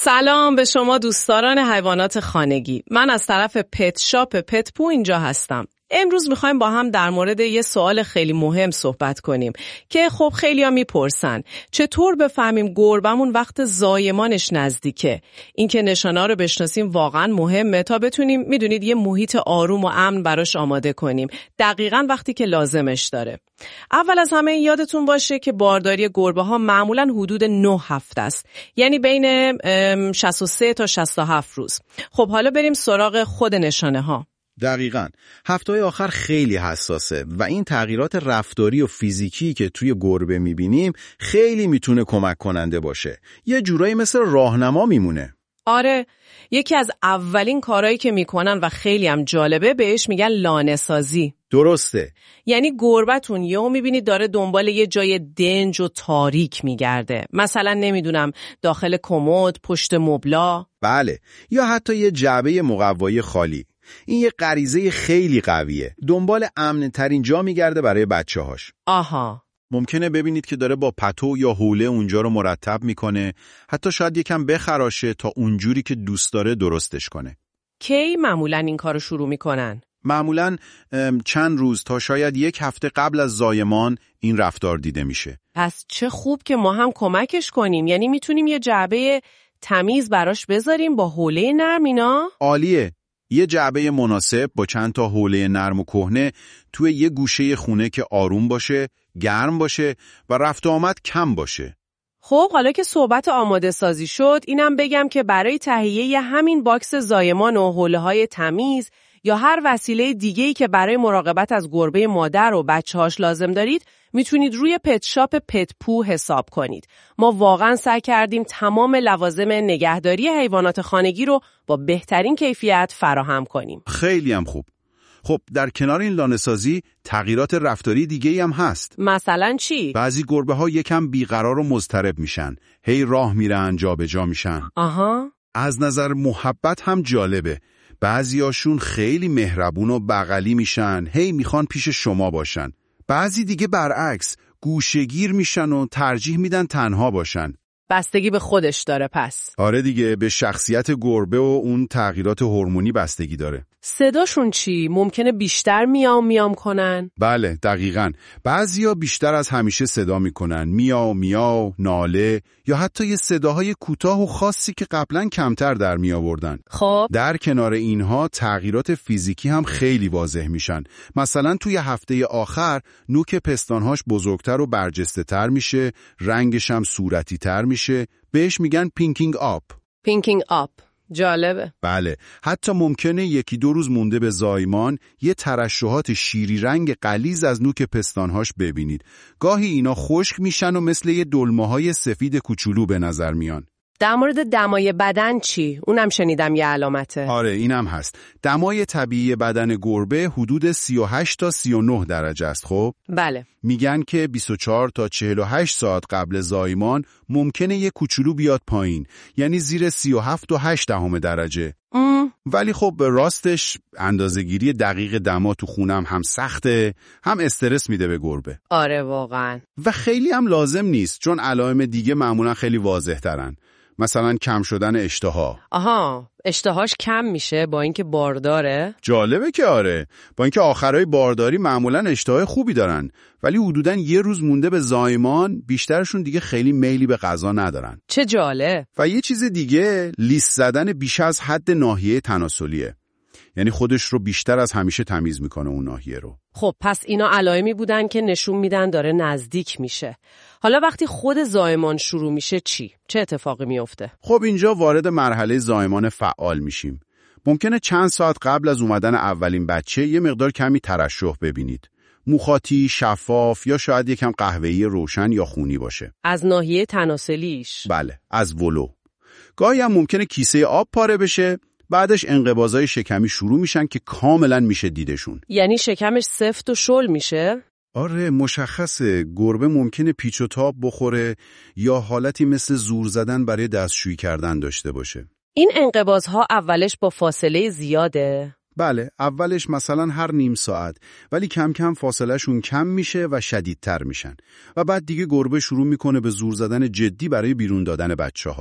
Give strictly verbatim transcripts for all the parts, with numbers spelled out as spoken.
سلام به شما دوستداران حیوانات خانگی. من از طرف پت شاپ پت پو اینجا هستم. امروز میخوایم با هم در مورد یه سوال خیلی مهم صحبت کنیم که خب خیلی ها میپرسن چطور بفهمیم گربمون وقت زایمانش نزدیکه. این که نشانه‌ها رو بشناسیم واقعا مهمه تا بتونیم میدونید یه محیط آروم و امن براش آماده کنیم دقیقاً وقتی که لازمش داره. اول از همه یادتون باشه که بارداری گربه ها معمولاً حدود نه هفته است، یعنی بین شصت و سه تا شصت و هفت روز. خب حالا بریم سراغ خود نشانه ها. دقیقاً. هفته‌های آخر خیلی حساسه و این تغییرات رفتاری و فیزیکی که توی گربه می‌بینیم خیلی میتونه کمک کننده باشه. یه جورایی مثل راهنما میمونه. آره، یکی از اولین کارهایی که میکنن و خیلی هم جالبه بهش میگن لانه سازی. درسته. یعنی گربتون یهو میبینید داره دنبال یه جای دنج و تاریک میگرده. مثلا نمیدونم داخل کمد، پشت مبلا. بله، یا حتی یه جعبه مقوایی خالی. این یه غریزه خیلی قویه. دنبال امن ترین جا میگرده برای بچه‌هاش. آها. ممکنه ببینید که داره با پتو یا حوله اونجا رو مرتب میکنه، حتی شاید یکم بخراشه تا اونجوری که دوست داره درستش کنه. کی معمولاً این کارو شروع میکنن؟ معمولاً چند روز تا شاید یک هفته قبل از زایمان این رفتار دیده میشه. پس چه خوب که ما هم کمکش کنیم. یعنی میتونیم یه جعبه تمیز براش بذاریم با حوله نرم اینا؟ عالیه. یه جعبه مناسب با چند تا حوله نرم و کهنه توی یه گوشه خونه که آروم باشه، گرم باشه و رفت و آمد کم باشه. خب حالا که صحبت آماده سازی شد، اینم بگم که برای تهیه همین باکس زایمان و حوله‌های تمیز یا هر وسیله دیگه‌ای که برای مراقبت از گربه مادر و بچه‌هاش لازم دارید، میتونید روی پت شاپ پت پو حساب کنید. ما واقعا سعی کردیم تمام لوازم نگهداری حیوانات خانگی رو با بهترین کیفیت فراهم کنیم. خیلی هم خوب. خب در کنار این لانه‌سازی تغییرات رفتاری دیگه‌ای هم هست. مثلا چی؟ بعضی گربه‌ها یکم بیقرار و مضطرب میشن. هی راه میرن، جابجا میشن. آها. از نظر محبت هم جالبه. بعضیاشون خیلی مهربون و بغلی میشن، هی میخوان پیش شما باشن. بعضی دیگه برعکس، گوشه‌گیر میشن و ترجیح میدن تنها باشن. بستگی به خودش داره پس. آره دیگه، به شخصیت گربه و اون تغییرات هورمونی بستگی داره. صداشون چی؟ ممکنه بیشتر میام میام کنن؟ بله دقیقاً. بعضیا بیشتر از همیشه صدا میکنن، میاو میاو، ناله یا حتی یه صداهای کوتاه و خاصی که قبلا کمتر در می آوردن. خب در کنار اینها تغییرات فیزیکی هم خیلی واضح میشن. مثلا توی هفته آخر نوک پستانهاش بزرگتر و برجسته تر میشه، رنگش هم صورتی تر میشه. بهش میگن پینکینگ آپ. پینکینگ آپ. جالبه. بله، حتی ممکنه یکی دو روز مونده به زایمان یه ترشحات شیری رنگ غلیظ از نوک پستانهاش ببینید. گاهی اینا خشک میشن و مثل یه دلمه‌های سفید کوچولو به نظر میان. در مورد دمای بدن چی؟ اونم شنیدم یه علامته. آره اینم هست. دمای طبیعی بدن گربه حدود سی و هشت تا سی و نه درجه است. خب بله. میگن که بیست و چهار تا چهل و هشت ساعت قبل زایمان ممکنه یه کوچولو بیاد پایین، یعنی زیر سی و هفت و هشت دهم درجه. ام. ولی خب به راستش اندازه‌گیری دقیق دما تو خونم هم سخته، هم استرس میده به گربه. آره واقعا. و خیلی هم لازم نیست، چون علائم دیگه معمولا خیلی واضح ترن. مثلا کم شدن اشتها. آها، اشتهاش کم میشه با اینکه بارداره؟ جالبه که آره، با اینکه آخرای بارداری معمولا اشتهای خوبی دارن، ولی حدوداً یه روز مونده به زایمان بیشترشون دیگه خیلی میلی به غذا ندارن. چه جالب. و یه چیز دیگه، لیس زدن بیش از حد ناحیه تناسلیه. یعنی خودش رو بیشتر از همیشه تمیز میکنه اون ناحیه رو. خب پس اینا علائمی بودن که نشون میدن داره نزدیک میشه. حالا وقتی خود زایمان شروع میشه چی؟ چه اتفاقی میفته؟ خب اینجا وارد مرحله زایمان فعال میشیم. ممکنه چند ساعت قبل از اومدن اولین بچه یه مقدار کمی ترشح ببینید. موخاتی، شفاف یا شاید یکم قهوه‌ای روشن یا خونی باشه. از ناحیه تناسلیش؟ بله، از ولو. گاهی هم ممکنه کیسه آب پاره بشه. بعدش انقباضای شکمی شروع میشن که کاملا میشه دیدشون. یعنی شکمش سفت و شل میشه؟ آره مشخصه. گربه ممکنه پیچ و تاب بخوره یا حالتی مثل زور زدن برای دستشویی کردن داشته باشه. این انقباضها اولش با فاصله زیاده؟ بله، اولش مثلا هر نیم ساعت، ولی کم کم فاصله شون کم میشه و شدیدتر میشن و بعد دیگه گربه شروع میکنه به زور زدن جدی برای بیرون دادن بچه ها.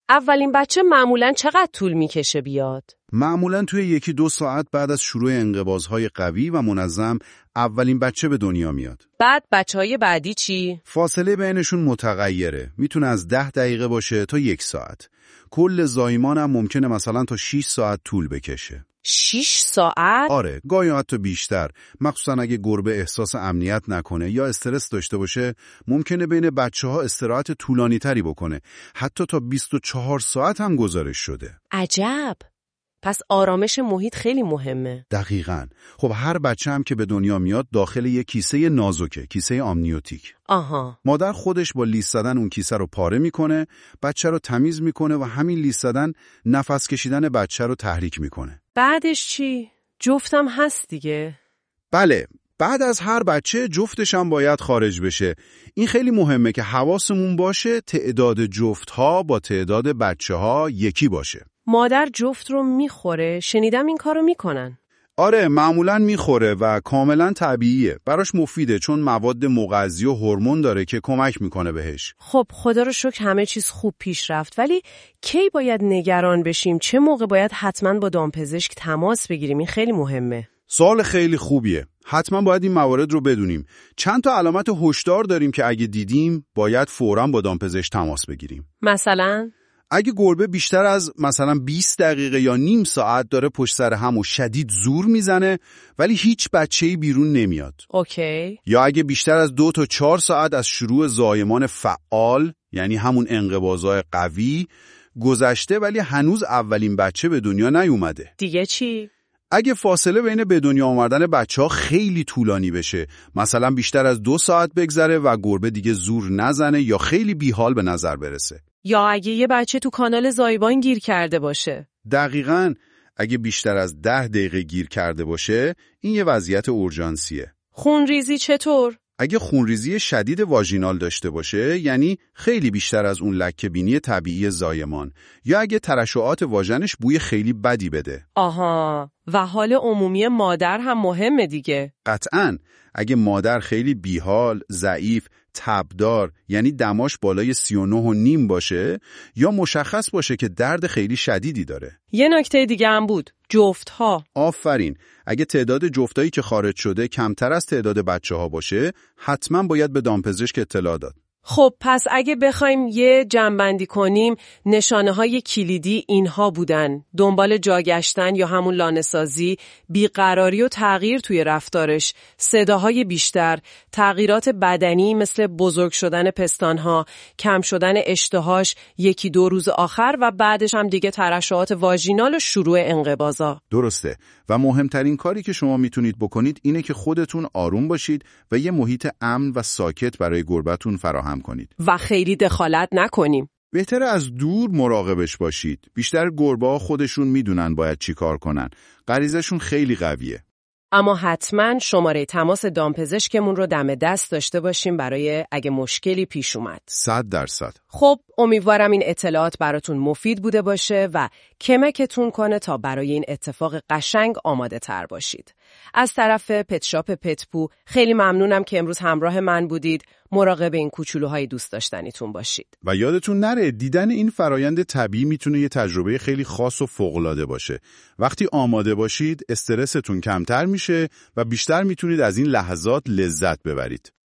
اولین بچه معمولاً چقدر طول میکشه بیاد؟ معمولاً توی یکی دو ساعت بعد از شروع انقباض‌های قوی و منظم اولین بچه به دنیا میاد. بعد بچه‌های بعدی چی؟ فاصله بینشون متغیره. میتونه از ده دقیقه باشه تا یک ساعت. کل زایمان هم ممکنه مثلا تا شش ساعت طول بکشه. شش ساعت؟ آره، گاهی حتی بیشتر. مخصوصا اگه گربه احساس امنیت نکنه یا استرس داشته باشه، ممکنه بین بچه‌ها استراحت طولانی تری بکنه. حتی تا بیست و چهار ساعت هم گزارش شده. عجب. پس آرامش محیط خیلی مهمه. دقیقاً. خب هر بچه هم که به دنیا میاد داخل یک کیسه نازکه، کیسه آمنیوتیک. آها. مادر خودش با لیس زدن اون کیسه رو پاره میکنه، بچه رو تمیز میکنه و همین لیس زدن نفس کشیدن بچه رو تحریک میکنه. بعدش چی؟ جفتم هست دیگه. بله. بعد از هر بچه جفتش هم باید خارج بشه. این خیلی مهمه که حواسمون باشه تعداد جفتها با تعداد بچه‌ها یکی باشه. مادر جفت رو میخوره؟ شنیدم این کارو میکنن. آره، معمولاً میخوره و کاملاً طبیعیه. براش مفیده چون مواد مغذی و هورمون داره که کمک میکنه بهش. خب خدا رو شکر همه چیز خوب پیش رفت، ولی کی باید نگران بشیم؟ چه موقع باید حتماً با دامپزشک تماس بگیریم؟ این خیلی مهمه. سوال خیلی خوبیه. حتما باید این موارد رو بدونیم. چند تا علامت هشدار داریم که اگه دیدیم باید فوراً با دامپزشک تماس بگیریم. مثلا اگه گربه بیشتر از مثلا بیست دقیقه یا نیم ساعت داره پشت سر هم و شدید زور میزنه ولی هیچ بچه‌ای بیرون نمیاد. اوکی. یا اگه بیشتر از دو تا چهار ساعت از شروع زایمان فعال، یعنی همون انقباض‌های قوی گذشته ولی هنوز اولین بچه به دنیا نیومده. دیگه چی؟ اگه فاصله بین به دنیا آمدن بچه‌ها خیلی طولانی بشه، مثلا بیشتر از دو ساعت بگذره و گربه دیگه زور نزنه یا خیلی بیحال به نظر برسه. یا اگه یه بچه تو کانال زایبان گیر کرده باشه. دقیقاً. اگه بیشتر از ده دقیقه گیر کرده باشه، این یه وضعیت اورژانسیه. خونریزی چطور؟ اگه خونریزی شدید واژینال داشته باشه، یعنی خیلی بیشتر از اون لکه بینی طبیعی زایمان، یا اگه ترشحات واژنش بوی خیلی بدی بده. آها. و حال عمومی مادر هم مهمه دیگه. قطعاً. اگه مادر خیلی بیحال، ضعیف، تبدار، یعنی دماش بالای سی و نه و نیم باشه، یا مشخص باشه که درد خیلی شدیدی داره. یه نکته دیگه هم بود. جفتها. آفرین. اگه تعداد جفتایی که خارج شده کمتر از تعداد بچه ها باشه، حتما باید به دامپزشک اطلاع داد. خب پس اگه بخوایم یه جمع‌بندی کنیم، نشانه های کلیدی اینها بودن: دنبال جاگشتن یا همون لانه‌سازی، بیقراری و تغییر توی رفتارش، صداهای بیشتر، تغییرات بدنی مثل بزرگ شدن پستانها، کم شدن اشتهاش یکی دو روز آخر و بعدش هم دیگه ترشحات واژینال و شروع انقباضا. درسته. و مهمترین کاری که شما میتونید بکنید اینه که خودتون آروم باشید و یه محیط امن و ساکت برای گربتون فراهم کنید. و خیلی دخالت نکنیم. بهتره از دور مراقبش باشید. بیشتر گربه‌ها خودشون میدونن باید چی کار کنن. غریزه‌شون خیلی قویه. اما حتما شماره تماس دامپزشکمون رو دم دست داشته باشیم برای اگه مشکلی پیش اومد. صد درصد. خب امیدوارم این اطلاعات براتون مفید بوده باشه و کمکتون کنه تا برای این اتفاق قشنگ آماده تر باشید. از طرف پت شاپ پتپو خیلی ممنونم که امروز همراه من بودید. مراقب این کوچولوهای دوست داشتنیتون باشید. و یادتون نره دیدن این فرایند طبیعی میتونه یه تجربه خیلی خاص و فوق‌العاده باشه. وقتی آماده باشید استرستون کمتر میشه و بیشتر میتونید از این لحظات لذت ببرید.